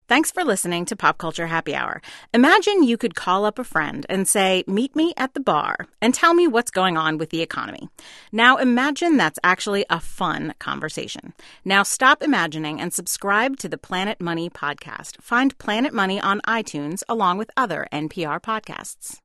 Thanks for listening to Pop Culture Happy Hour. Imagine you could call up a friend and say, meet me at the bar and tell me what's going on with the economy. Now imagine that's actually a fun conversation. Now stop imagining and subscribe to the Planet Money podcast. Find Planet Money on iTunes along with other NPR podcasts.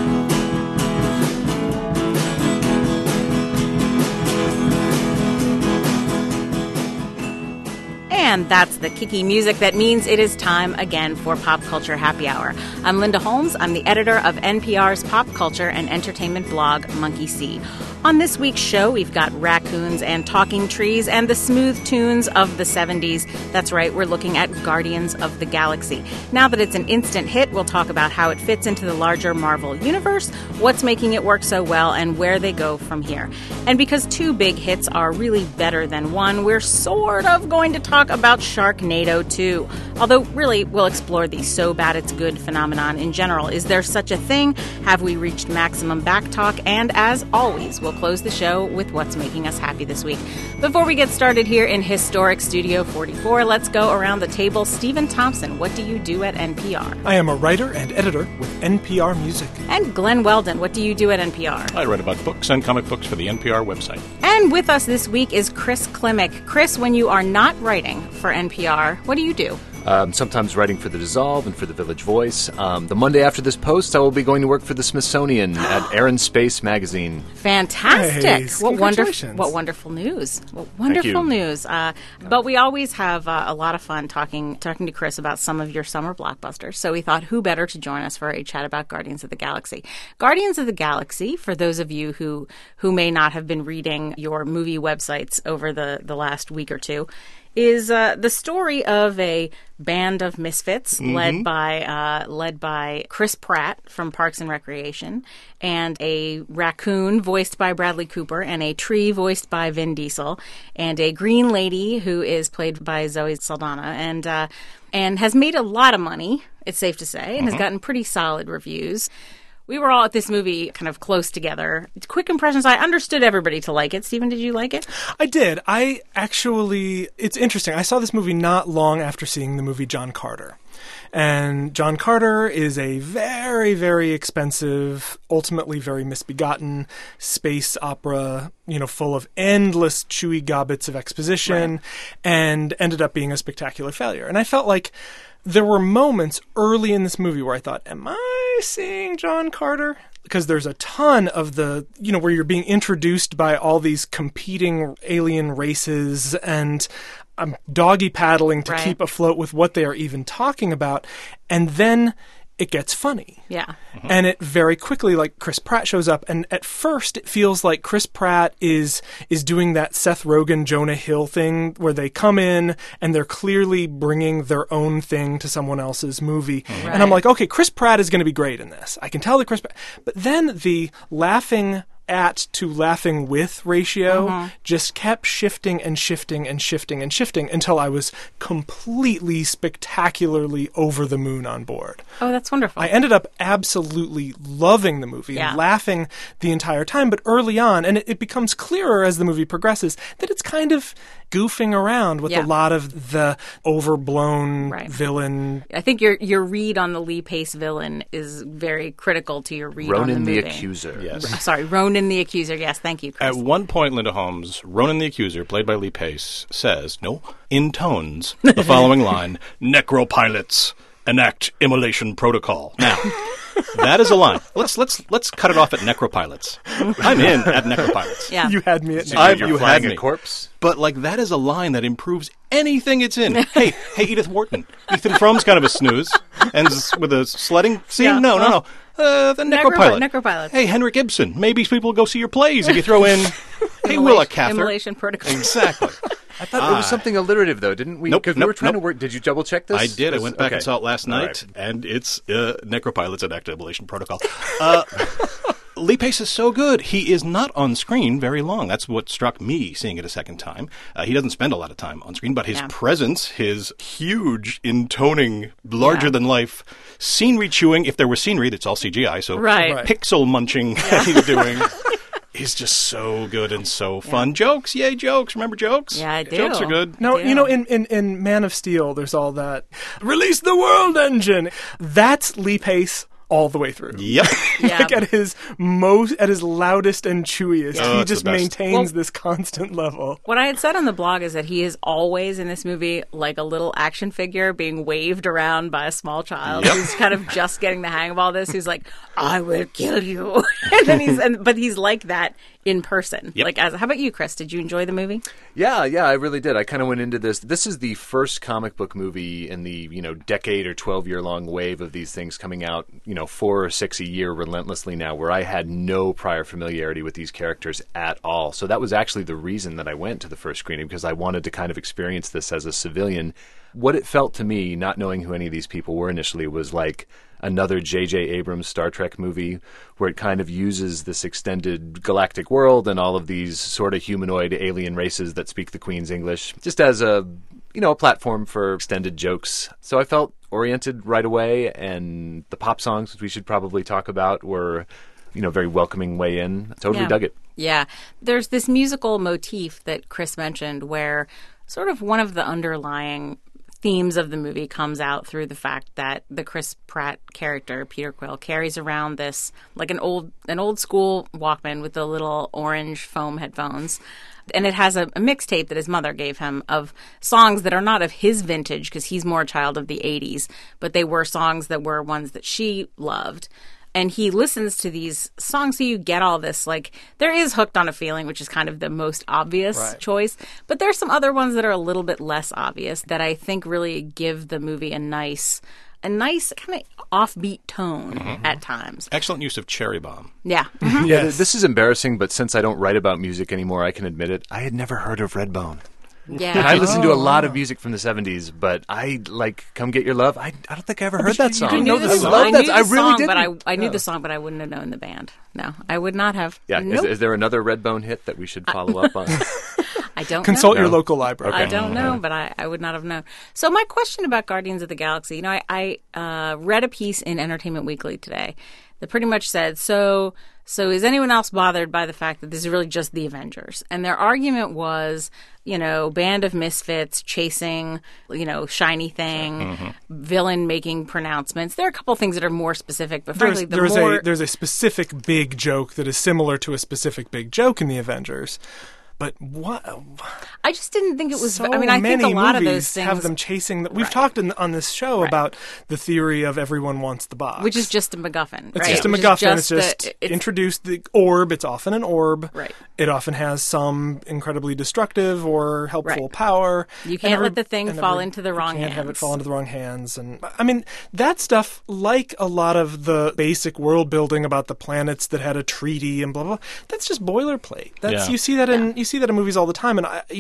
And that's the kicky music that means it is time again for Pop Culture Happy Hour. I'm Linda Holmes. I'm the editor of NPR's pop culture and entertainment blog, Monkey See. On this week's show, we've got raccoons and talking trees and the smooth tunes of the 70s. That's right, we're looking at Guardians of the Galaxy. Now that it's an instant hit, we'll talk about how it fits into the larger Marvel universe, what's making it work so well, and where they go from here. And because two big hits are really better than one, we're sort of going to talk about Sharknado 2. Although, really, we'll explore the so bad it's good phenomenon in general. Is there such a thing? Have we reached maximum backtalk? And as always, we'll close the show with what's making us happy this week. Before we get started here in historic Studio 44, let's go around the table. Stephen Thompson, what do you do at NPR? I am a writer and editor with NPR Music. And Glenn Weldon, what do you do at NPR? I write about books and comic books for the NPR website. And with us this week is Chris Klimek. Chris, when you are not writing for NPR, what do you do? Sometimes writing for The Dissolve and for The Village Voice. The Monday after this post, I will be going to work for the Smithsonian at Air and Space magazine. Fantastic! Nice. What wonderful news! What wonderful news! But we always have a lot of fun talking to Chris about some of your summer blockbusters. So we thought, who better to join us for a chat about Guardians of the Galaxy? Guardians of the Galaxy, for those of you who may not have been reading your movie websites over the last week or two, is the story of a band of misfits led by Chris Pratt from Parks and Recreation, and a raccoon voiced by Bradley Cooper, and a tree voiced by Vin Diesel, and a green lady who is played by Zoe Saldana, and has made a lot of money, it's safe to say, and has gotten pretty solid reviews. We were all at this movie kind of close together. Quick impressions. I understood everybody to like it. Stephen, did you like it? I did. It's interesting. I saw this movie not long after seeing the movie John Carter. And John Carter is a very, very expensive, ultimately very misbegotten space opera, full of endless chewy gobbets of exposition, and ended up being a spectacular failure. And I felt like there were moments early in this movie where I thought, am I seeing John Carter? Because there's a ton of where you're being introduced by all these competing alien races, and I'm doggy paddling to keep afloat with what they are even talking about. And then it gets funny. Yeah. And it very quickly, Chris Pratt shows up, and at first it feels like Chris Pratt is doing that Seth Rogen, Jonah Hill thing where they come in and they're clearly bringing their own thing to someone else's movie. Right. And I'm like, okay, Chris Pratt is going to be great in this. I can tell that Chris Pratt. But then the laughing at to laughing with ratio just kept shifting and shifting and shifting and shifting until I was completely spectacularly over the moon on board. Oh, that's wonderful. I ended up absolutely loving the movie and laughing the entire time, but early on, and it becomes clearer as the movie progresses, that it's kind of goofing around with a lot of the overblown villain. I think your read on the Lee Pace villain is very critical to your read on the movie. Ronan the Accuser. Yes. Sorry, Ronan the Accuser. Yes, thank you, Chris. At one point, Linda Holmes, Ronan the Accuser, played by Lee Pace, says, intones the following line, "Necropilots enact immolation protocol." Now, that is a line. Let's cut it off at necropilots. I'm in at necropilots. Yeah. You had me at You had me. A corpse? But that is a line that improves anything it's in. Hey, Edith Wharton. Ethan Fromm's kind of a snooze. Ends with a sledding scene? Yeah. No. The necropilot. Necropilot. Hey, Henrik Ibsen. Maybe people will go see your plays if you throw in, hey, Willa Cather. Immolation protocol. Exactly. I thought it was something alliterative, though, didn't we? Nope. Because we were trying to work. Did you double check this? I did. I went back and saw it last night, and it's necropilots enact immolation protocol. Lee Pace is so good. He is not on screen very long. That's what struck me seeing it a second time. He doesn't spend a lot of time on screen, but his presence, his huge intoning, larger-than-life scenery chewing, if there was scenery, that's all CGI, so pixel munching he's doing is just so good and so fun. Jokes, yay, jokes. Remember jokes? Yeah, I do. Jokes are good. No, you know, in Man of Steel, there's all that, release the world engine. That's Lee Pace all the way through. Yep. Yeah. Like at his loudest and chewiest, he it's just the best. maintains this constant level. What I had said on the blog is that he is always in this movie like a little action figure being waved around by a small child who's kind of just getting the hang of all this. Who's like, "I will kill you," and then but he's like that in person. Yep. Like, how about you, Chris? Did you enjoy the movie? Yeah, I really did. I kind of went into this. This is the first comic book movie in the, decade or 12-year-long wave of these things coming out, 4 or 6 a year relentlessly now, where I had no prior familiarity with these characters at all. So that was actually the reason that I went to the first screening, because I wanted to kind of experience this as a civilian. What it felt to me, not knowing who any of these people were initially, was like another J.J. Abrams Star Trek movie where it kind of uses this extended galactic world and all of these sort of humanoid alien races that speak the Queen's English just as a platform for extended jokes. So I felt oriented right away, and the pop songs, which we should probably talk about, were, very welcoming way in. Totally dug it. Yeah. There's this musical motif that Chris mentioned where sort of one of the underlying themes of the movie comes out through the fact that the Chris Pratt character, Peter Quill, carries around this like an old school Walkman with the little orange foam headphones. And it has a mixtape that his mother gave him of songs that are not of his vintage because he's more a child of the 80s, but they were songs that were ones that she loved. And he listens to these songs, so you get all this, like, there is Hooked on a Feeling, which is kind of the most obvious choice. But there's some other ones that are a little bit less obvious that I think really give the movie a nice kind of offbeat tone at times. Excellent use of Cherry Bomb. Yeah. Yeah, this is embarrassing, but since I don't write about music anymore, I can admit it. I had never heard of Redbone. Yeah. And I listened to a lot of music from the 70s, but I like Come Get Your Love. I don't think I ever heard that song. I knew the song. love I that. knew the I really song, didn't. but I knew the song, but I wouldn't have known the band. No, I would not have. Yeah, Nope. is there another Redbone hit that we should follow up on? I don't Consult know. your local library. I don't know, but I would not have known. So my question about Guardians of the Galaxy, I read a piece in Entertainment Weekly today that pretty much said, so is anyone else bothered by the fact that this is really just the Avengers? And their argument was, band of misfits chasing, shiny thing, villain making pronouncements. There are a couple of things that are more specific, but frankly, there's a specific big joke that is similar to a specific big joke in the Avengers. But what? I just didn't think it was. So I mean, I think a lot of movies those things have them chasing. We've talked on this show about the theory of everyone wants the box, which is just a MacGuffin. It's right? just a Which MacGuffin. is It's just introduced the orb. It's often an orb. Right. It often has some incredibly destructive or helpful power. You can't let the thing fall into the wrong hands. You can't have it fall into the wrong hands. And I mean, that stuff, like a lot of the basic world building about the planets that had a treaty and blah blah. That's just boilerplate. You see that in movies all the time. And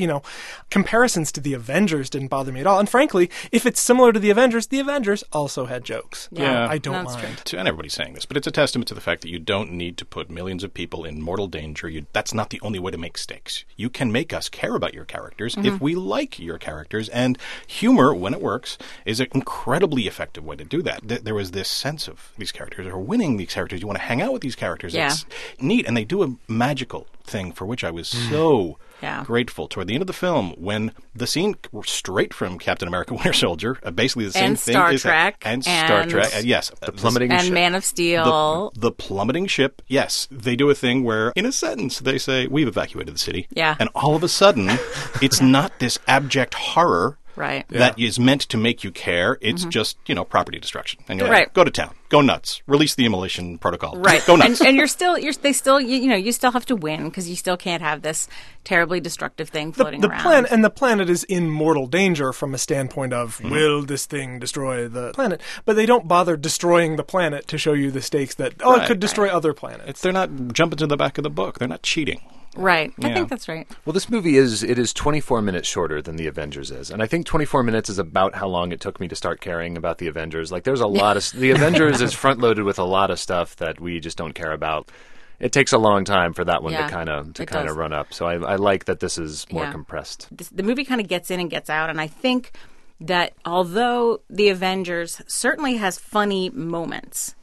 comparisons to the Avengers didn't bother me at all. And frankly, if it's similar to the Avengers also had jokes. Yeah, I don't mind. And everybody's saying this, but it's a testament to the fact that you don't need to put millions of people in mortal danger. That's not the only way to make stakes. You can make us care about your characters if we like your characters, and humor, when it works, is an incredibly effective way to do that. There was this sense of these characters are winning. These characters, you want to hang out with these characters. Yeah. It's neat, and they do a magical thing for which I was so grateful toward the end of the film when the scene straight from Captain America: Winter Soldier, basically the same and thing, Star Trek, and Star Trek, yes, the plummeting and ship. Man of Steel, the plummeting ship. Yes, they do a thing where in a sentence they say, "We've evacuated the city," and all of a sudden, it's not this abject horror. Right. That is meant to make you care. It's just, property destruction. And you're like, go to town. Go nuts. Release the immolation protocol. Right. Go nuts. And you still have to win because you still can't have this terribly destructive thing floating around. The planet is in mortal danger from a standpoint of, will this thing destroy the planet? But they don't bother destroying the planet to show you the stakes that, it could destroy other planets. They're not jumping to the back of the book. They're not cheating. Right. I think that's right. Well, this movie is 24 minutes shorter than the Avengers is. And I think 24 minutes is about how long it took me to start caring about the Avengers. Like, there's a lot of... The Avengers is front-loaded with a lot of stuff that we just don't care about. It takes a long time for that one to kind of run up. So I like that this is more compressed. The movie kind of gets in and gets out, and I think that although the Avengers certainly has funny moments,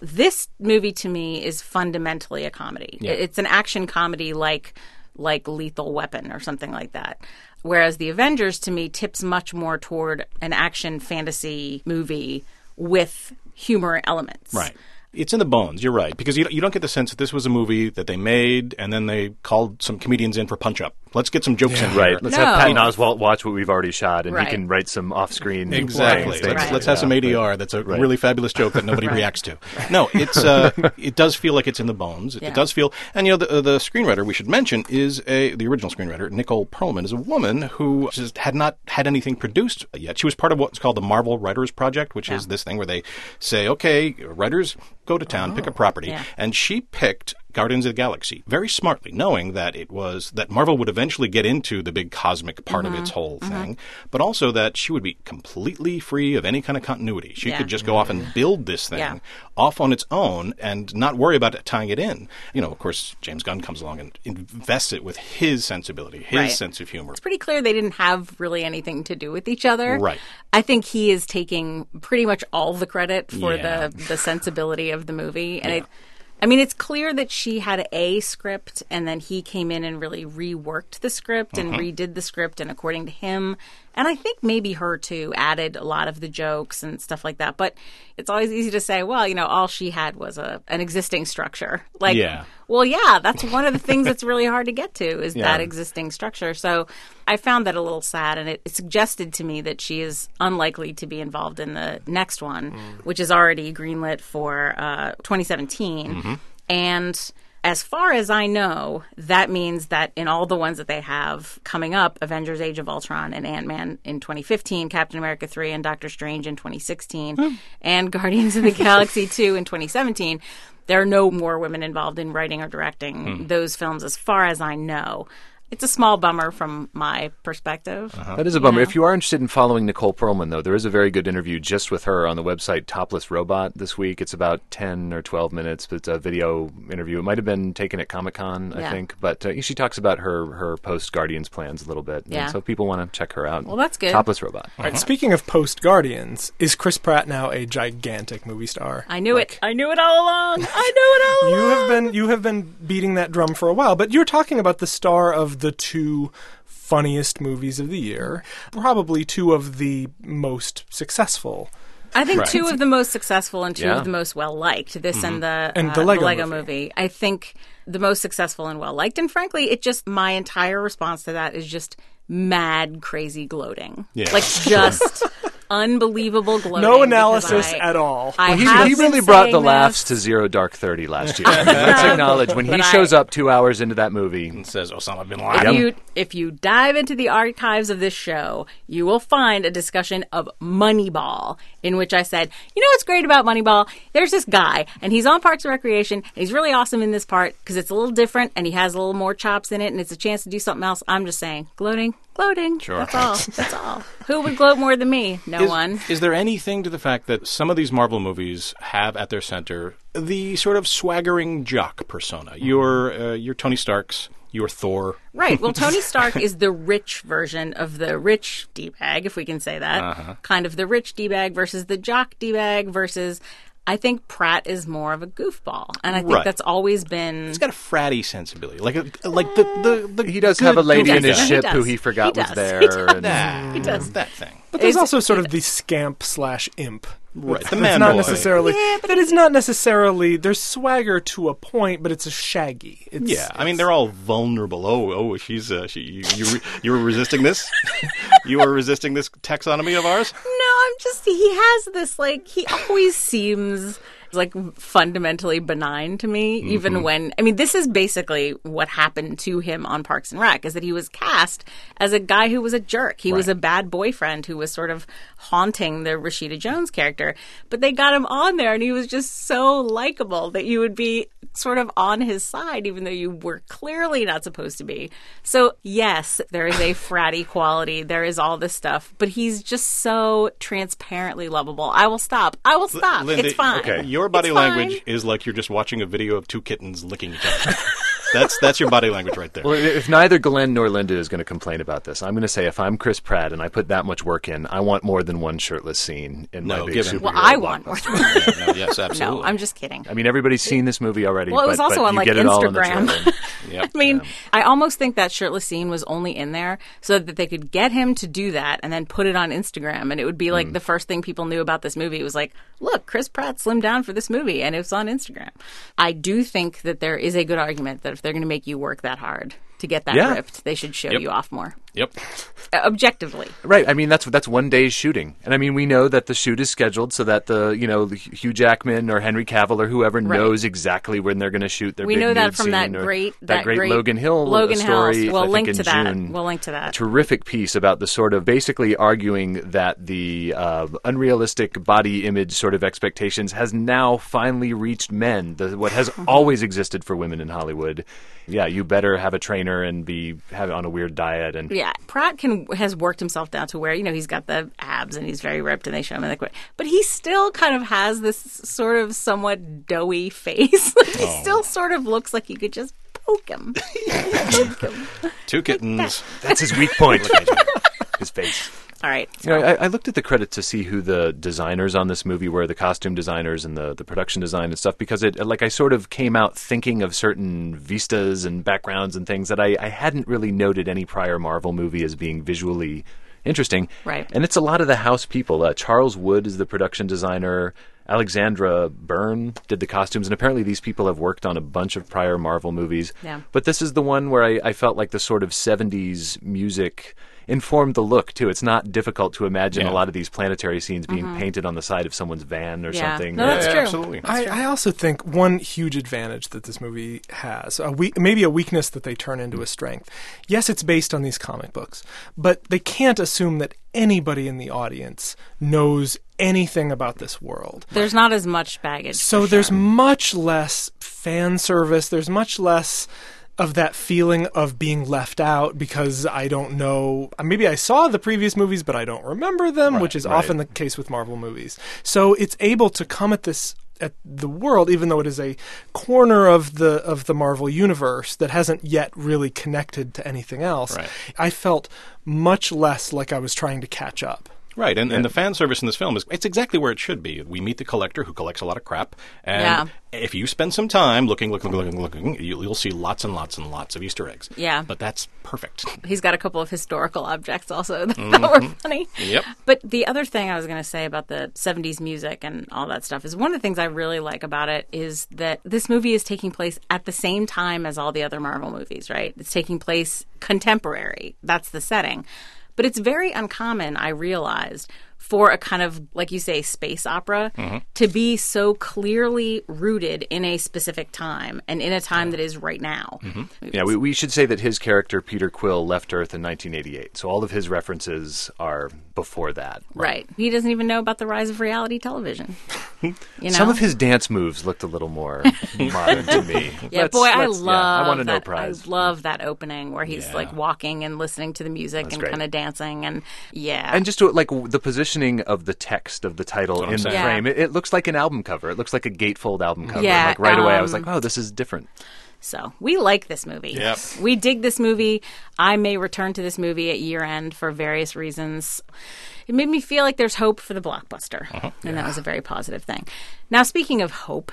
This movie to me is fundamentally a comedy. Yeah. It's an action comedy like Lethal Weapon or something like that. Whereas The Avengers to me tips much more toward an action fantasy movie with humor elements. Right. It's in the bones, you're right, because you don't get the sense that this was a movie that they made and then they called some comedians in for punch-up. Let's get some jokes in here. Right. Let's have Patton Oswalt watch what we've already shot, and he can write some off-screen. Exactly. Let's have some ADR that's a really fabulous joke that nobody reacts to. No, it's it does feel like it's in the bones. It does feel, and the screenwriter we should mention is the original screenwriter, Nicole Perlman, is a woman who just had not had anything produced yet. She was part of what's called the Marvel Writers Project, which is this thing where they say, okay, writers go to town, pick a property, and she picked Guardians of the Galaxy very smartly, knowing that that Marvel would eventually get into the big cosmic part of its whole thing, but also that she would be completely free of any kind of continuity. She could just go off and build this thing off on its own and not worry about tying it in. Of course, James Gunn comes along and invests it with his sensibility, his sense of humor. It's pretty clear they didn't have really anything to do with each other. Right. I think he is taking pretty much all the credit for the sensibility of the movie. And it's clear that she had a script and then he came in and really reworked the script and redid the script, and according to him, and I think maybe her too, added a lot of the jokes and stuff like that. But it's always easy to say, well, all she had was an existing structure. Well, that's one of the things that's really hard to get to is that existing structure. So I found that a little sad, and it suggested to me that she is unlikely to be involved in the next one, which is already greenlit for 2017. And as far as I know, that means that in all the ones that they have coming up, Avengers Age of Ultron and Ant-Man in 2015, Captain America 3 and Doctor Strange in 2016, and Guardians of the Galaxy 2 in 2017, there are no more women involved in writing or directing those films as far as I know. It's a small bummer from my perspective. That is a bummer. If you are interested in following Nicole Perlman, though, there is a very good interview just with her on the website Topless Robot this week. It's about 10 or 12 minutes, but it's a video interview. It might have been taken at Comic-Con, I think. But she talks about her post-Guardians plans a little bit. And so if people want to check her out. Well, that's good. Topless Robot. All right, speaking of post-Guardians, is Chris Pratt now a gigantic movie star? I knew it. I knew it all along. I knew it all along. You have been beating that drum for a while, but you're talking about the star of the two funniest movies of the year, probably two of the most successful. I think two of the most successful and two of the most well-liked, this and the Lego movie. I think the most successful and well-liked, and frankly, my entire response to that is just mad, crazy gloating. Yeah. Like, just unbelievable gloating. No analysis at all. He really brought the laughs to Zero Dark 30 last year. Let's acknowledge when he shows up 2 hours into that movie and says Osama bin Laden. If you dive into the archives of this show, you will find a discussion of Moneyball, in which I said, what's great about Moneyball? There's this guy, and he's on Parks and Recreation, and he's really awesome in this part because it's a little different, and he has a little more chops in it, and it's a chance to do something else. I'm just saying, gloating. Sure. That's all. Who would gloat more than me? No one. Is there anything to the fact that some of these Marvel movies have at their center the sort of swaggering jock persona? Your Tony Starks, your Thor. Right. Well, Tony Stark is the rich version of the rich D-bag, if we can say that. Kind of the rich D-bag versus the jock D-bag versus... I think Pratt is more of a goofball, and I think that's always been. He's got a fratty sensibility, like the. He does have a lady in his ship who he forgot was there. He does that thing. But there's also sort of the scamp/imp. Right, the man boy. Not necessarily. That is not necessarily. There's swagger to a point, but it's a shaggy. They're all vulnerable. Oh, you were resisting this. You were resisting this taxonomy of ours. He has this, he always seems fundamentally benign to me, even when, this is basically what happened to him on Parks and Rec, is that he was cast as a guy who was a jerk. He was a bad boyfriend who was sort of haunting the Rashida Jones character, but they got him on there and he was just so likable that you would be sort of on his side, even though you were clearly not supposed to be. So yes, there is a fratty quality. There is all this stuff, but he's just so transparently lovable. I will stop. Linda, it's fine. Okay. Your body language is like you're just watching a video of two kittens licking each other. That's your body language right there. Well, if neither Glenn nor Linda is going to complain about this, I'm going to say if I'm Chris Pratt and I put that much work in, I want more than one shirtless scene in my big superhero Well, I want more. Yes, absolutely. No, I'm just kidding. I mean, everybody's seen this movie already. Well, it was also on you like get it all in the Instagram. trailer. Yep. I mean, I almost think that shirtless scene was only in there so that they could get him to do that and then put it on Instagram. And it would be like the first thing people knew about this movie. It was like, look, Chris Pratt slimmed down for this movie, and it was on Instagram. I do think that there is a good argument that if they're going to make you work that hard to get that ripped, they should show you off more. Yep. Objectively. Right. I mean, that's one day's shooting. And I mean, we know that the shoot is scheduled so that the Hugh Jackman or Henry Cavill or whoever knows exactly when they're going to shoot their we big know that nude from scene that or great Logan Hill story. We'll I think link in to that. June. We'll link to that. A terrific piece about the sort of basically arguing that the unrealistic body image sort of expectations has now finally reached men. What has always existed for women in Hollywood. Yeah, you better have a trainer and have it on a weird diet. And yeah, Pratt has worked himself down to where, he's got the abs and he's very ripped and they show him in the but he still kind of has this sort of somewhat doughy face. He still sort of looks like you could just poke him. Two kittens. That's his weak point. His face. All right. I looked at the credits to see who the designers on this movie were, the costume designers and the production design and stuff, because I sort of came out thinking of certain vistas and backgrounds and things that I hadn't really noted any prior Marvel movie as being visually interesting. Right. And it's a lot of the house people. Charles Wood is the production designer. Alexandra Byrne did the costumes, and apparently these people have worked on a bunch of prior Marvel movies. Yeah. But this is the one where I felt like the sort of 70s music informed the look, too. It's not difficult to imagine a lot of these planetary scenes being painted on the side of someone's van or something. No, that's true. Absolutely. I also think one huge advantage that this movie has, maybe a weakness that they turn into a strength. Yes, it's based on these comic books, but they can't assume that anybody in the audience knows anything about this world. There's not as much baggage. So there's much less fan service. There's much less of that feeling of being left out because I don't know. Maybe I saw the previous movies, but I don't remember them, which is often the case with Marvel movies. So it's able to come at the world, even though it is a corner of the Marvel universe that hasn't yet really connected to anything else. Right. I felt much less like I was trying to catch up. Right, and the fan service in this film it's exactly where it should be. We meet the collector who collects a lot of crap, and if you spend some time looking, you'll see lots and lots and lots of Easter eggs. Yeah. But that's perfect. He's got a couple of historical objects also that were funny. Yep. But the other thing I was going to say about the 70s music and all that stuff is one of the things I really like about it is that this movie is taking place at the same time as all the other Marvel movies, right? It's taking place contemporary. That's the setting. But it's very uncommon, I realized, for a kind of, like you say, space opera to be so clearly rooted in a specific time and in a time that is right now. Yeah, we should say that his character, Peter Quill, left Earth in 1988. So all of his references are before that. Right. He doesn't even know about the rise of reality television. Some of his dance moves looked a little more modern to me. Yeah, I want to know prize. I love that opening where he's like walking and listening to the music and kind of dancing and And just to, like the positioning of the text of the title in the frame, it looks like an album cover. It looks like a gatefold album cover. Yeah, like right away I was like, oh, this is different. So we like this movie. Yep. We dig this movie. I may return to this movie at year end for various reasons. It made me feel like there's hope for the blockbuster. And that was a very positive thing. Now, speaking of hope.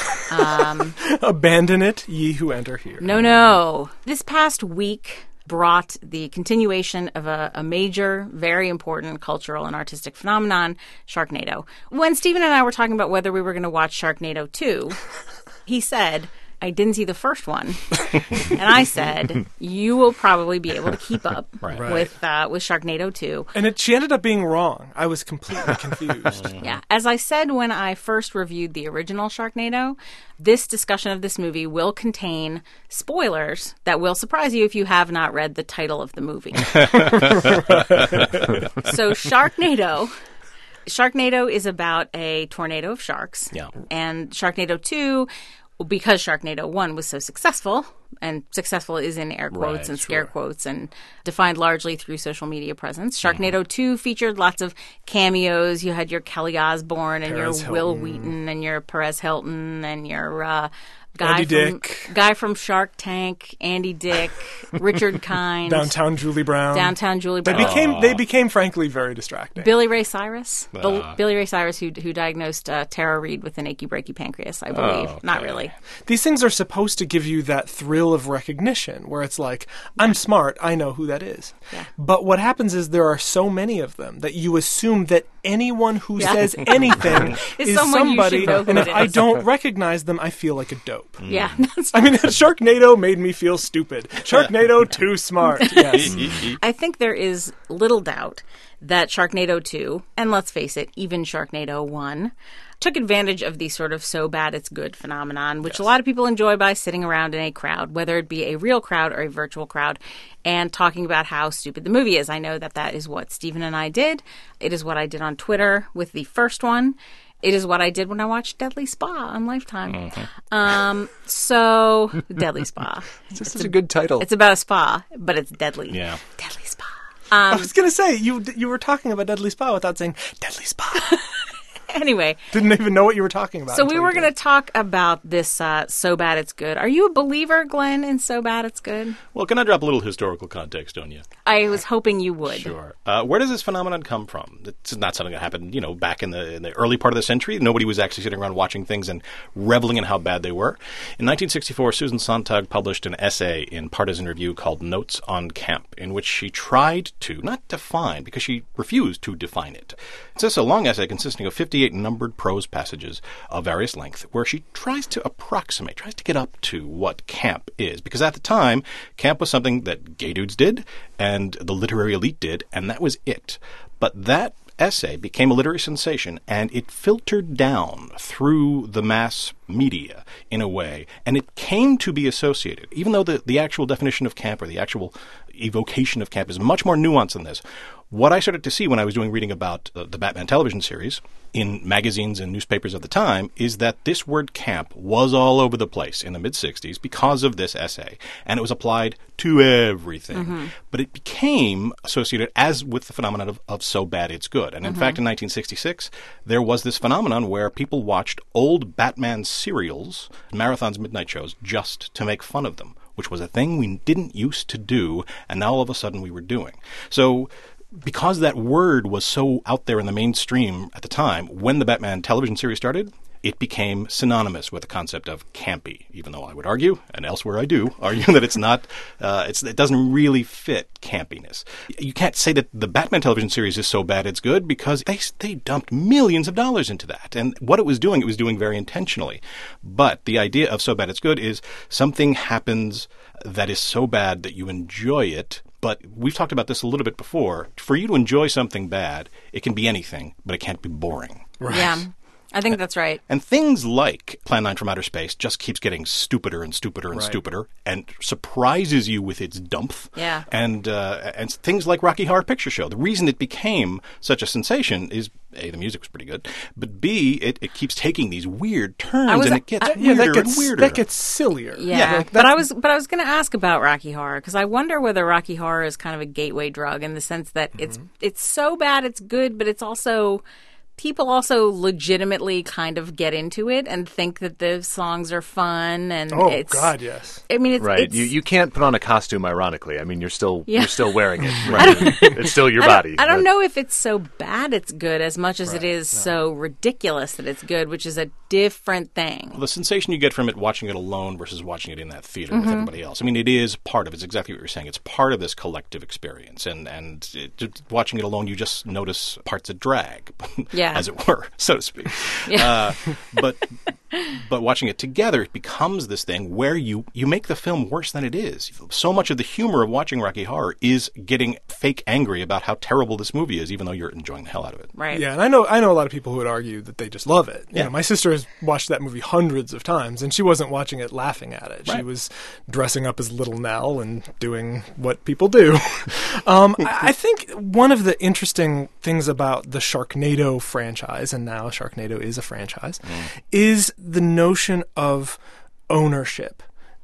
Abandon it, ye who enter here. No. This past week brought the continuation of a major, very important cultural and artistic phenomenon, Sharknado. When Stephen and I were talking about whether we were going to watch Sharknado 2, he said, I didn't see the first one. And I said, you will probably be able to keep up with Sharknado 2. And she ended up being wrong. I was completely confused. Yeah. As I said when I first reviewed the original Sharknado, this discussion of this movie will contain spoilers that will surprise you if you have not read the title of the movie. So Sharknado is about a tornado of sharks. Yeah. And Sharknado 2, because Sharknado 1 was so successful, and successful is in air quotes Right, and scare sure. quotes, and defined largely through social media presence. Sharknado 2 featured lots of cameos. You had your Kelly Osbourne and Perez your Will Hilton. Wheaton and your Perez Hilton and your Andy Dick. guy from Shark Tank, Andy Dick, Richard Kind, Downtown Julie Brown. Downtown Julie They Brown. became frankly very distracting. Billy Ray Cyrus. Billy Ray Cyrus, who diagnosed Tara Reid with an achy breaky pancreas, I believe. okay. Not really. These things are supposed to give you that thrill of recognition where it's like, I'm smart, I know who that is. Yeah. But what happens is there are so many of them that you assume that anyone who says anything Is is someone you should somebody, know who and if it I is. don't recognize them, I feel like a dope. Yeah. That's I mean, Sharknado made me feel stupid. Sharknado too smart. Yes. I think there is little doubt that Sharknado 2, and let's face it, even Sharknado 1, took advantage of the sort of so bad it's good phenomenon, which a lot of people enjoy by sitting around in a crowd, whether it be a real crowd or a virtual crowd, and talking about how stupid the movie is. I know that is what Stephen and I did. It is what I did on Twitter with the first one. It is what I did when I watched Deadly Spa on Lifetime. So, Deadly Spa. This is a good title. It's about a spa, but it's deadly. Yeah. Deadly Spa. I was going to say, you were talking about Deadly Spa without saying Deadly Spa. Anyway, Didn't even know what you were talking about. so we until were you going to did. talk about this So Bad It's Good. Are you a believer, Glenn, in So Bad It's Good? Well, can I drop a little historical context on you? I was hoping you would. Sure. Where does this phenomenon come from? It's not something that happened, back in the early part of the century. Nobody was actually sitting around watching things and reveling in how bad they were. In 1964, Susan Sontag published an essay in Partisan Review called Notes on Camp, in which she tried to, not define, because she refused to define it. It's just a long essay consisting of 58 numbered prose passages of various length, where she tries to get up to what camp is. Because at the time, camp was something that gay dudes did, and the literary elite did, and that was it. But that essay became a literary sensation, and it filtered down through the mass media in a way, and it came to be associated, even though the actual definition of camp or the actual evocation of camp is much more nuanced than this. What I started to see when I was doing reading about the Batman television series in magazines and newspapers at the time is that this word camp was all over the place in the mid-'60s because of this essay, and it was applied to everything. But it became associated as with the phenomenon of so bad it's good. And in fact, in 1966, there was this phenomenon where people watched old Batman serials, marathons, midnight shows, just to make fun of them, which was a thing we didn't used to do, and now all of a sudden we were doing. So because that word was so out there in the mainstream at the time, when the Batman television series started, it became synonymous with the concept of campy, even though I would argue, and elsewhere I do, argue that it's not, it doesn't really fit campiness. You can't say that the Batman television series is so bad it's good because they dumped millions of dollars into that. And what it was doing very intentionally. But the idea of so bad it's good is something happens that is so bad that you enjoy it. But we've talked about this a little bit before. For you to enjoy something bad, it can be anything, but it can't be boring. Right. Yeah, I think that's right. And things like Plan 9 from Outer Space just keeps getting stupider and stupider and Right. stupider and surprises you with its dumph. Yeah. And things like Rocky Horror Picture Show. The reason it became such a sensation is, A, the music was pretty good, but B, it keeps taking these weird turns and it gets weirder and weirder. That gets sillier. Yeah, Like but that- I was going to ask about Rocky Horror because I wonder whether Rocky Horror is kind of a gateway drug in the sense that it's so bad it's good, but it's also people also legitimately kind of get into it and think that the songs are fun and Oh it's God, yes. I mean, it's Right. It's, You can't put on a costume ironically. I mean, you're still Yeah. wearing it. Right. It's still your body. I don't but- know if it's so bad it's good as much as it is so ridiculous that it's good, which is a different thing. The sensation you get from it watching it alone versus watching it in that theater with everybody else. I mean, it is part of it. It's exactly what you're saying. It's part of this collective experience. And just watching it alone, you just notice parts that drag, Yeah. as it were, so to speak. Yeah. But watching it together, it becomes this thing where you make the film worse than it is. So much of the humor of watching Rocky Horror is getting fake angry about how terrible this movie is, even though you're enjoying the hell out of it. Right. Yeah, and I know a lot of people who would argue that they just love it. You Yeah. know, my sister has watched that movie hundreds of times, and she wasn't watching it laughing at it. She Right. was dressing up as Little Nell and doing what people do. I think one of the interesting things about the Sharknado franchise, and now Sharknado is a franchise, is the notion of ownership.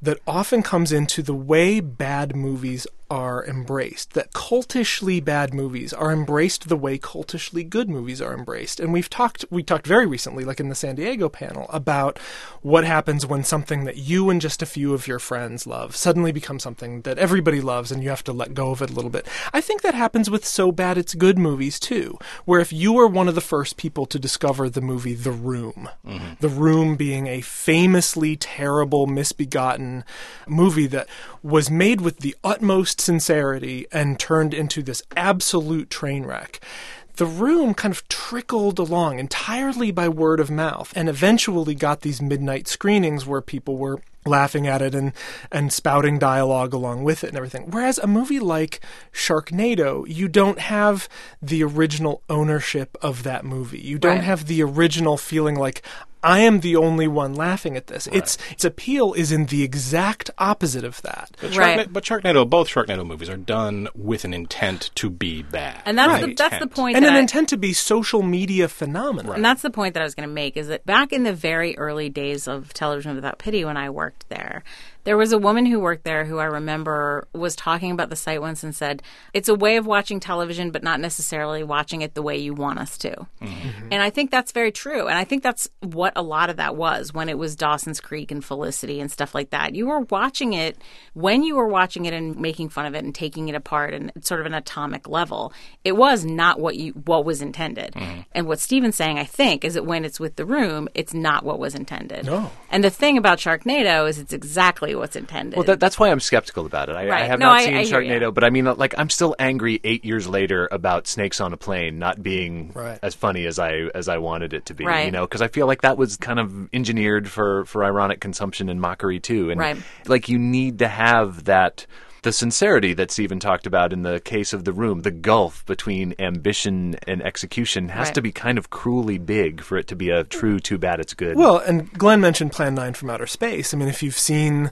that often comes into the way bad movies are embraced, that cultishly bad movies are embraced the way cultishly good movies are embraced. And we talked very recently, like in the San Diego panel, about what happens when something that you and just a few of your friends love suddenly becomes something that everybody loves and you have to let go of it a little bit. I think that happens with So Bad It's Good movies too, where if you were one of the first people to discover the movie The Room, The Room being a famously terrible, misbegotten movie that was made with the utmost sincerity and turned into this absolute train wreck. The Room kind of trickled along entirely by word of mouth and eventually got these midnight screenings where people were laughing at it and spouting dialogue along with it and everything. Whereas a movie like Sharknado, you don't have the original ownership of that movie. You don't have the original feeling like, I am the only one laughing at this. Its appeal is in the exact opposite of that. But Sharknado, both Sharknado movies are done with an intent to be bad. And that's the point. And an intent to be social media phenomenon. Right. And that's the point that I was going to make, is that back in the very early days of Television Without Pity, when I worked there was a woman who worked there who I remember was talking about the site once and said, it's a way of watching television, but not necessarily watching it the way you want us to. Mm-hmm. And I think that's very true. And I think that's what a lot of that was when it was Dawson's Creek and Felicity and stuff like that. You were watching it when you were watching it and making fun of it and taking it apart and sort of an atomic level. It was not what was intended. Mm-hmm. And what Stephen's saying, I think, is that when it's with The Room, it's not what was intended. No. And the thing about Sharknado is it's exactly what's intended. Well, that's why I'm skeptical about it. I have not seen Sharknado, but I mean, like, I'm still angry 8 years later about Snakes on a Plane not being as funny as I wanted it to be. Right. You know, because I feel like that was kind of engineered for ironic consumption and mockery too. And like, you need to have that. The sincerity that Stephen talked about in the case of The Room, the gulf between ambition and execution has to be kind of cruelly big for it to be a true Too Bad It's Good. Well, and Glenn mentioned Plan 9 from Outer Space. I mean, if you've seen,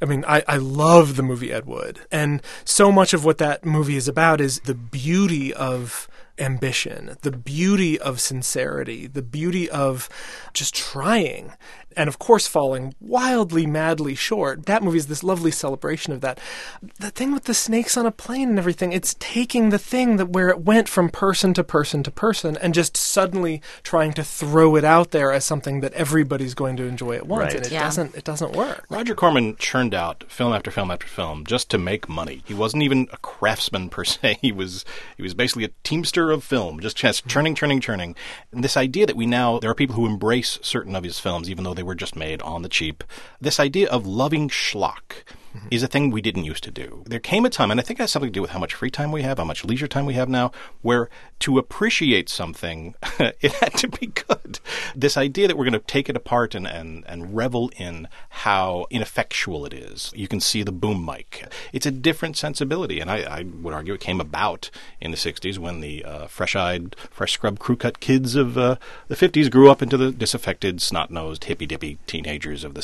I love the movie Ed Wood. And so much of what that movie is about is the beauty of ambition, the beauty of sincerity, the beauty of just trying. And of course, falling wildly, madly short. That movie is this lovely celebration of that. The thing with the snakes on a plane and everything, it's taking the thing that where it went from person to person to person and just suddenly trying to throw it out there as something that everybody's going to enjoy at once. Right. And it doesn't work. Roger Corman churned out film after film after film just to make money. He wasn't even a craftsman per se. He was basically a teamster of film, just churning. And this idea that there are people who embrace certain of his films, even though they were just made on the cheap. This idea of loving schlock is a thing we didn't used to do. There came a time, and I think it has something to do with how much free time we have, how much leisure time we have now, where to appreciate something, it had to be good. This idea that we're going to take it apart and revel in how ineffectual it is. You can see the boom mic. It's a different sensibility, and I would argue it came about in the 60s when the fresh-eyed, fresh-scrubbed crew-cut kids of the 50s grew up into the disaffected, snot-nosed, hippy-dippy teenagers of the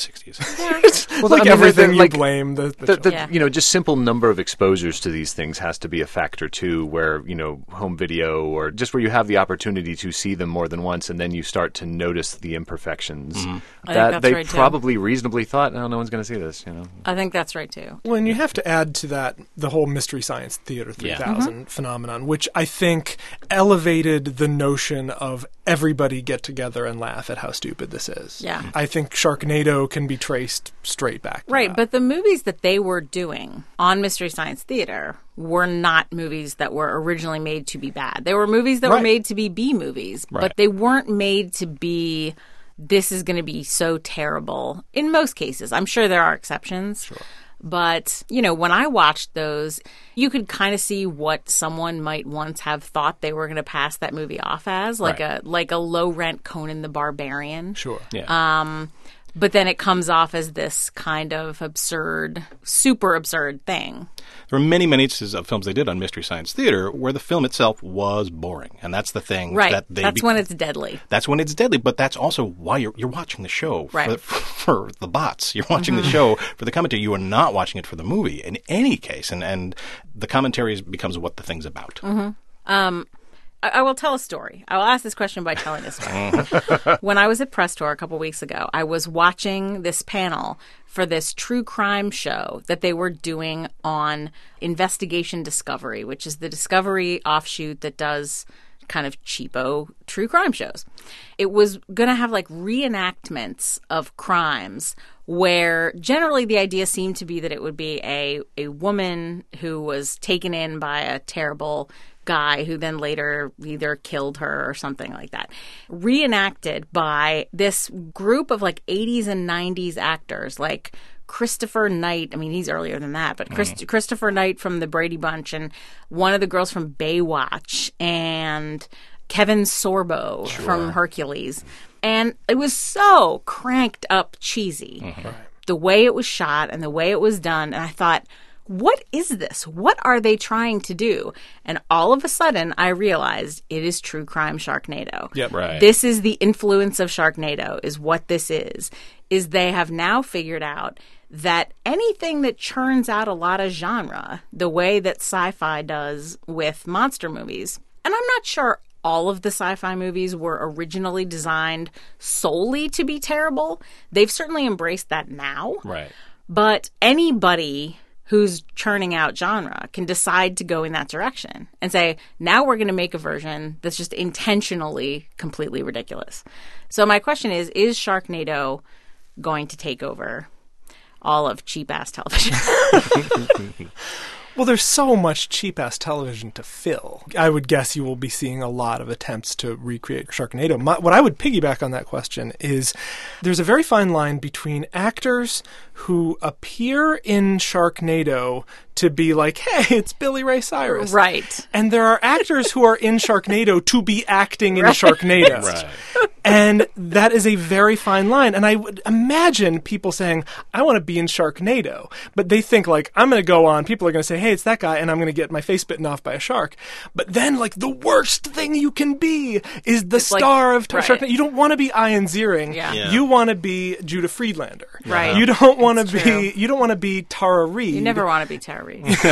60s. Well, like everything you blame. Just simple number of exposures to these things has to be a factor too, where, home video or just where you have the opportunity to see them more than once and then you start to notice the imperfections that they probably reasonably thought, no one's going to see this, I think that's right too. Well, and you have to add to that the whole Mystery Science Theater 3000 phenomenon, which I think elevated the notion of everybody get together and laugh at how stupid this is. Yeah. I think Sharknado can be traced straight back to that. But the movies that they were doing on Mystery Science Theater were not movies that were originally made to be bad. They were movies that were made to be B movies, but they weren't made to be, this is going to be so terrible. In most cases. I'm sure there are exceptions. Sure. But, when I watched those, you could kind of see what someone might once have thought they were going to pass that movie off as, like a low-rent Conan the Barbarian. Sure. Yeah. But then it comes off as this kind of absurd, super absurd thing. There are many, many instances of films they did on Mystery Science Theater where the film itself was boring. And that's the thing. Right. That's when it's deadly. That's when it's deadly. But that's also why you're watching the show for the bots. You're watching the show for the commentary. You are not watching it for the movie in any case. And the commentary becomes what the thing's about. Mm-hmm. I will tell a story. I will ask this question by telling a story. When I was at Press Tour a couple weeks ago, I was watching this panel for this true crime show that they were doing on Investigation Discovery, which is the Discovery offshoot that does kind of cheapo true crime shows. It was going to have like reenactments of crimes where generally the idea seemed to be that it would be a woman who was taken in by a terrible guy who then later either killed her or something like that. Reenacted by this group of like 80s and 90s actors like Christopher Knight. I mean, he's earlier than that, but Christopher Knight from the Brady Bunch and one of the girls from Baywatch and Kevin Sorbo from Hercules. And it was so cranked up cheesy. The way it was shot and the way it was done. And I thought, what is this? What are they trying to do? And all of a sudden, I realized it is true crime Sharknado. Yep. Right. This is the influence of Sharknado, is what this is they have now figured out that anything that churns out a lot of genre, the way that sci-fi does with monster movies, and I'm not sure all of the sci-fi movies were originally designed solely to be terrible. They've certainly embraced that now. Right. But anybody who's churning out genre can decide to go in that direction and say, now we're going to make a version that's just intentionally completely ridiculous. So my question is Sharknado going to take over all of cheap-ass television? Well, there's so much cheap-ass television to fill. I would guess you will be seeing a lot of attempts to recreate Sharknado. What I would piggyback on that question is there's a very fine line between actors who appear in Sharknado to be like, hey, it's Billy Ray Cyrus. Right. And there are actors who are in Sharknado to be acting in Sharknado. Right. And that is a very fine line. And I would imagine people saying, I want to be in Sharknado. But they think, like, I'm going to go on. People are going to say, hey, it's that guy, and I'm going to get my face bitten off by a shark. But then, like, the worst thing you can be is the star of Sharknado. You don't want to be Ian Ziering. Yeah. You want to be Judah Friedlander. Right. You don't want to It's be. true. You don't want to be Tara Reid. You never want to be Tara Reid.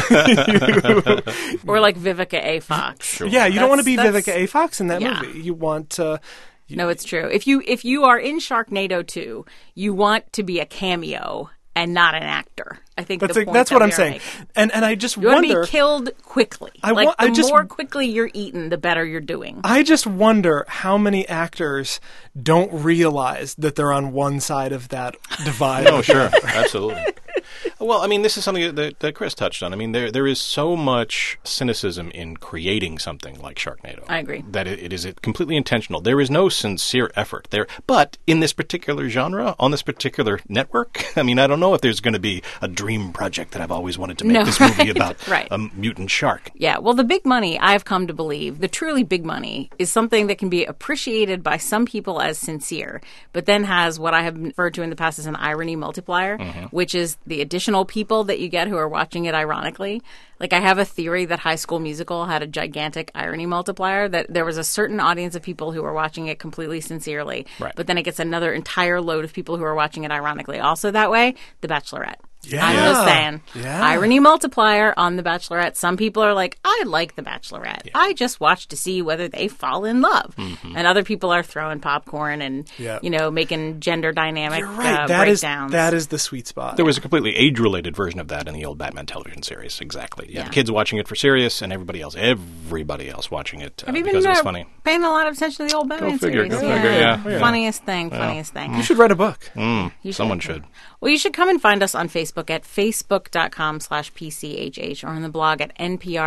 Or like Vivica A. Fox. Sure. Yeah, you don't want to be That's- Vivica A. Fox in that yeah. movie. You want. No, it's true. If you are in Sharknado 2, you want to be a cameo and not an actor. I think That's the point that's that what I'm we are saying. making. And I just You want to wonder. be killed quickly. The more quickly you're eaten, the better you're doing. I just wonder how many actors don't realize that they're on one side of that divide. Oh, sure. Absolutely. Well, I mean, this is something that Chris touched on. I mean, there is so much cynicism in creating something like Sharknado. I agree. That it is completely intentional. There is no sincere effort there. But in this particular genre, on this particular network, I mean, I don't know if there's going to be a dream project that I've always wanted to make this movie about Right. a mutant shark. Yeah, well, the big money, I've come to believe, the truly big money, is something that can be appreciated by some people as sincere, but then has what I have referred to in the past as an irony multiplier, which is the additional people that you get who are watching it ironically. Like, I have a theory that High School Musical had a gigantic irony multiplier, that there was a certain audience of people who were watching it completely sincerely, Right. but then it gets another entire load of people who are watching it ironically. Also that way, The Bachelorette. Yeah. I'm just saying. Yeah. Irony multiplier on The Bachelorette. Some people are like, I like The Bachelorette. I just watch to see whether they fall in love. And other people are throwing popcorn and, Yeah. making gender dynamic You're right. That is breakdowns. the sweet spot. There was a completely age-related version of that in the old Batman television series. Exactly. You have Yeah. kids watching it for serious, and everybody else watching it Have you because been it was funny. paying a lot of attention to the old Batman figure, series? go figure, yeah. Funniest thing. You should write a book. You Someone should. Well, you should come and find us on Facebook at facebook.com/PCHH or on the blog at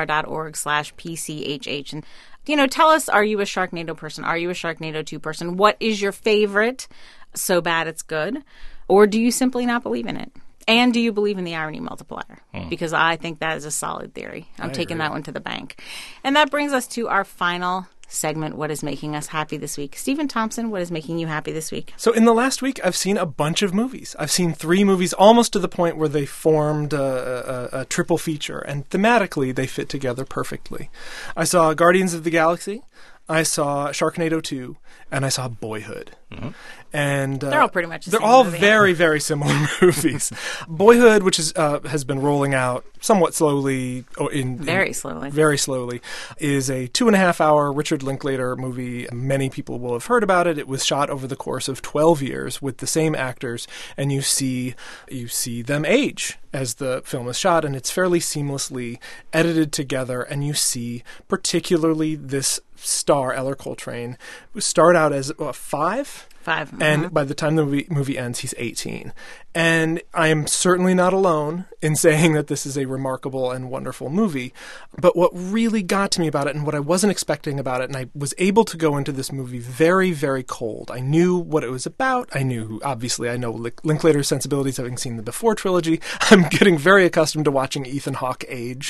npr.org/PCHH. And, tell us, are you a Sharknado person? Are you a Sharknado 2 person? What is your favorite so bad it's good? Or do you simply not believe in it? And do you believe in the irony multiplier? Because I think that is a solid theory. I'm taking that one to the bank. And that brings us to our final segment, What is Making Us Happy This Week? Stephen Thompson, what is making you happy this week? So in the last week, I've seen a bunch of movies. I've seen 3 movies, almost to the point where they formed a triple feature, and thematically they fit together perfectly. I saw Guardians of the Galaxy, I saw Sharknado 2, and I saw Boyhood. Mm-hmm. And they're all pretty much the they're same all movie. very, very similar movies. Boyhood, which is has been rolling out somewhat slowly, Very slowly, is a 2.5-hour Richard Linklater movie. Many people will have heard about it. It was shot over the course of 12 years with the same actors, and you see them age as the film is shot, and it's fairly seamlessly edited together, and you see particularly this star, Eller Coltrane, start out as 5? And by the time the movie ends, he's 18. And I am certainly not alone in saying that this is a remarkable and wonderful movie. But what really got to me about it, and what I wasn't expecting about it, and I was able to go into this movie very, very cold. I knew what it was about. I know Linklater's sensibilities, having seen the Before trilogy. I'm getting very accustomed to watching Ethan Hawke age.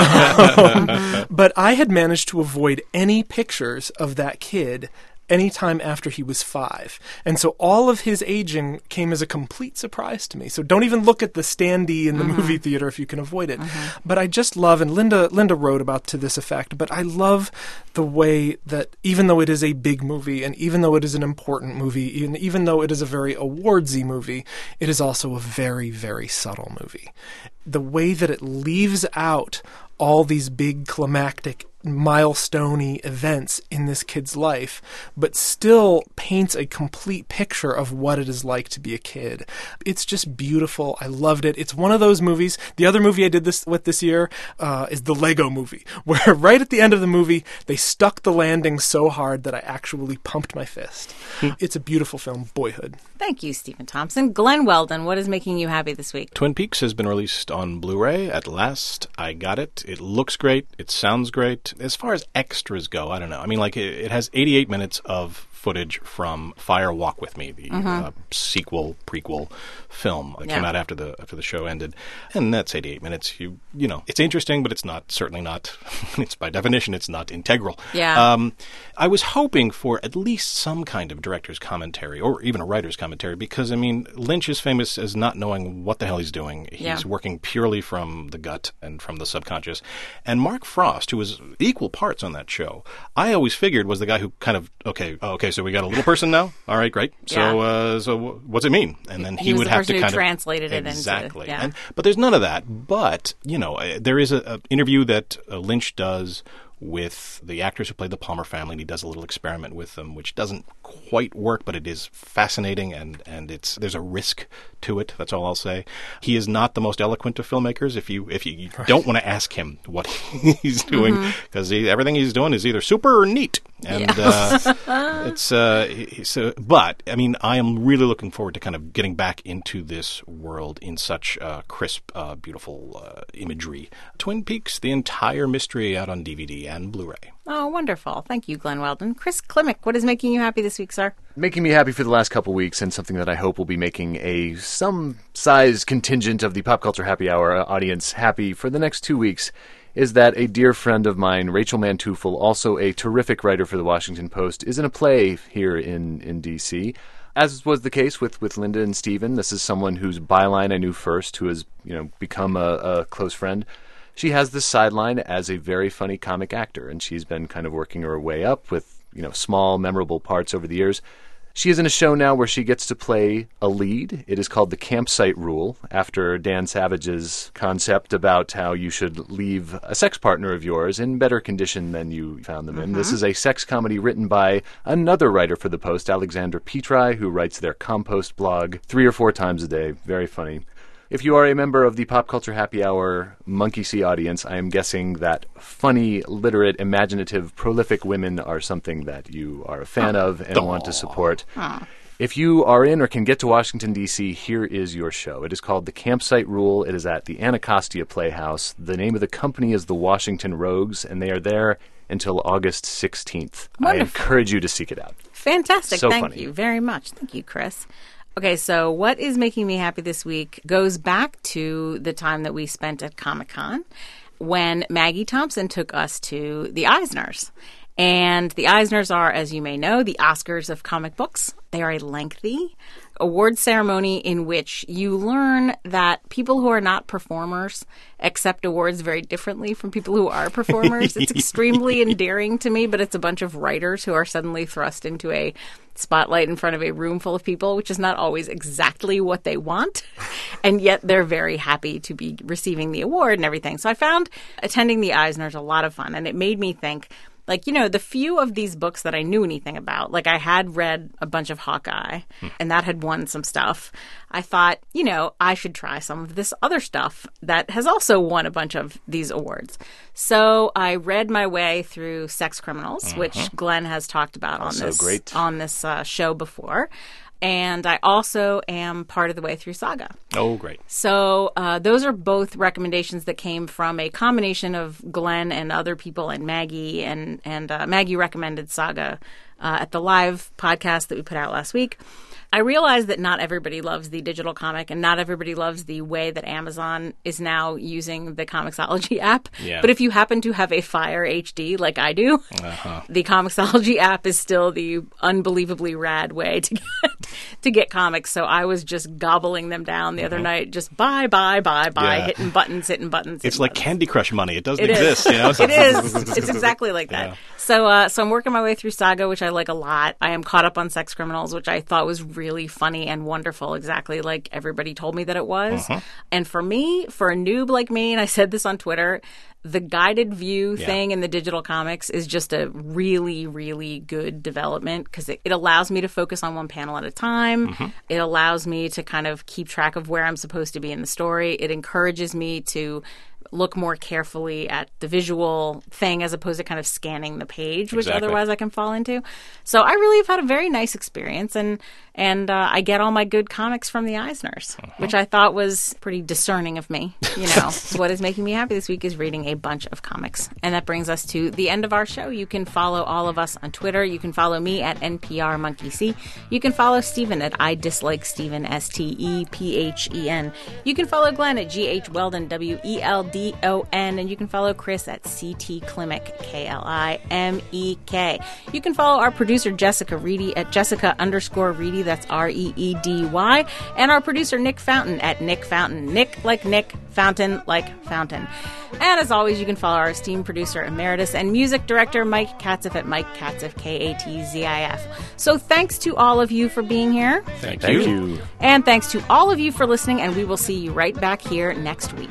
But I had managed to avoid any pictures of that kid anytime after he was 5. And so all of his aging came as a complete surprise to me. So don't even look at the standee in the movie theater if you can avoid it. But I just love, and Linda wrote about to this effect, but I love the way that even though it is a big movie, and even though it is an important movie, and even though it is a very awardsy movie, it is also a very, very subtle movie. The way that it leaves out all these big climactic milestone-y events in this kid's life, but still paints a complete picture of what it is like to be a kid. It's just beautiful. I loved it. It's one of those movies. The other movie I did this with this year is the Lego Movie, where right at the end of the movie, they stuck the landing so hard that I actually pumped my fist. It's a beautiful film, Boyhood. Thank you, Stephen Thompson. Glenn Weldon, what is making you happy this week? Twin Peaks has been released on Blu-ray at last. I got it. It looks great. It sounds great. As far as extras go, I don't know. I mean, like, it has 88 minutes of footage from Fire Walk With Me, the prequel film that came out after the show ended. And that's 88 minutes. You know, it's interesting, but it's certainly not, it's by definition, it's not integral. Yeah. I was hoping for at least some kind of director's commentary or even a writer's commentary because, I mean, Lynch is famous as not knowing what the hell he's doing. He's working purely from the gut and from the subconscious. And Mark Frost, who was equal parts on that show, I always figured was the guy who kind of, okay, so we got a little person now? All right, great. So what's it mean? And then he would have to kind of translated it exactly. into But there's none of that. But, you know, there is an interview that Lynch does with the actors who played the Palmer family, and he does a little experiment with them, which doesn't quite work, but it is fascinating, and there's a risk to it. That's all I'll say. He is not the most eloquent of filmmakers. If you don't want to ask him what he's doing, because everything he's doing is either super or neat, and But I mean, I am really looking forward to kind of getting back into this world in such crisp, beautiful imagery. Twin Peaks: The Entire Mystery out on DVD and Blu-ray. Oh, wonderful. Thank you, Glenn Weldon. Chris Klimek, what is making you happy this week, sir? Making me happy for the last couple weeks, and something that I hope will be making some size contingent of the Pop Culture Happy Hour audience happy for the next 2 weeks, is that a dear friend of mine, Rachel Manteuffel, also a terrific writer for the Washington Post, is in a play here in D.C., as was the case with Linda and Stephen. This is someone whose byline I knew first, who has become a close friend. She has this sideline as a very funny comic actor, and she's been kind of working her way up with small, memorable parts over the years. She is in a show now where she gets to play a lead. It is called The Campsite Rule, after Dan Savage's concept about how you should leave a sex partner of yours in better condition than you found them in. This is a sex comedy written by another writer for the Post, Alexander Petri, who writes their Compost blog 3 or 4 times a day. Very funny. If you are a member of the Pop Culture Happy Hour Monkey See audience, I am guessing that funny, literate, imaginative, prolific women are something that you are a fan of and want to support. If you are in or can get to Washington, D.C., here is your show. It is called The Campsite Rule. It is at the Anacostia Playhouse. The name of the company is the Washington Rogues, and they are there until August 16th. Wonderful. I encourage you to seek it out. Fantastic. So Thank funny. you very much. Thank you, Chris. Okay, so what is making me happy this week goes back to the time that we spent at Comic-Con when Maggie Thompson took us to the Eisners. And the Eisners are, as you may know, the Oscars of comic books. They are a lengthy award ceremony in which you learn that people who are not performers accept awards very differently from people who are performers. It's extremely endearing to me, but it's a bunch of writers who are suddenly thrust into a spotlight in front of a room full of people, which is not always exactly what they want. And yet they're very happy to be receiving the award and everything. So I found attending the Eisners a lot of fun, and it made me think, like, you know, the few of these books that I knew anything about, like I had read a bunch of Hawkeye, and that had won some stuff. I thought, you know, I should try some of this other stuff that has also won a bunch of these awards. So I read my way through Sex Criminals, which Glenn has talked about on this show before. And I also am part of the way through Saga. Oh, great. So those are both recommendations that came from a combination of Glenn and other people and Maggie. And Maggie recommended Saga at the live podcast that we put out last week. I realize that not everybody loves the digital comic and not everybody loves the way that Amazon is now using the Comixology app. Yeah. But if you happen to have a Fire HD like I do, the Comixology app is still the unbelievably rad way to get comics. So I was just gobbling them down the other night, just buy, hitting buttons. It's like Candy Crush money. It doesn't exist. You know? It is. It's exactly like that. Yeah. So I'm working my way through Saga, which I like a lot. I am caught up on Sex Criminals, which I thought was really funny and wonderful, exactly like everybody told me that it was. And for me, for a noob like me, and I said this on Twitter, the guided view thing in the digital comics is just a really, really good development because it allows me to focus on one panel at a time. It allows me to kind of keep track of where I'm supposed to be in the story. It encourages me to look more carefully at the visual thing as opposed to kind of scanning the page, which otherwise I can fall into. So I really have had a very nice experience, and I get all my good comics from the Eisners, which I thought was pretty discerning of me. You know, what is making me happy this week is reading a bunch of comics. And that brings us to the end of our show. You can follow all of us on Twitter. You can follow me at NPRMonkeyC. You can follow Stephen at I Dislike Stephen, STEPHEN. You can follow Glenn at GH Weldon, WELDON. And you can follow Chris at CT Klimek, KLIMEK. You can follow our producer Jessica Reedy at Jessica_Reedy, that's REEDY, and our producer Nick Fountain at Nick Fountain. Nick like Nick, Fountain like Fountain. And as always, you can follow our esteemed producer emeritus and music director Mike Katzif at Mike Katzif, KATZIF. So thanks to all of you for being here. Thank you. And thanks to all of you for listening, and we will see you right back here next week.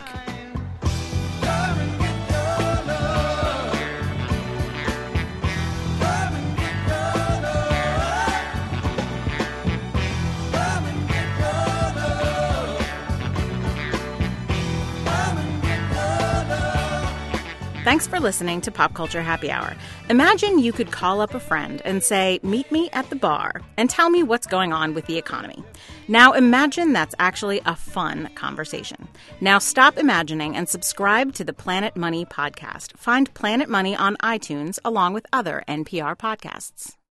Thanks for listening to Pop Culture Happy Hour. Imagine you could call up a friend and say, meet me at the bar and tell me what's going on with the economy. Now imagine that's actually a fun conversation. Now stop imagining and subscribe to the Planet Money podcast. Find Planet Money on iTunes along with other NPR podcasts.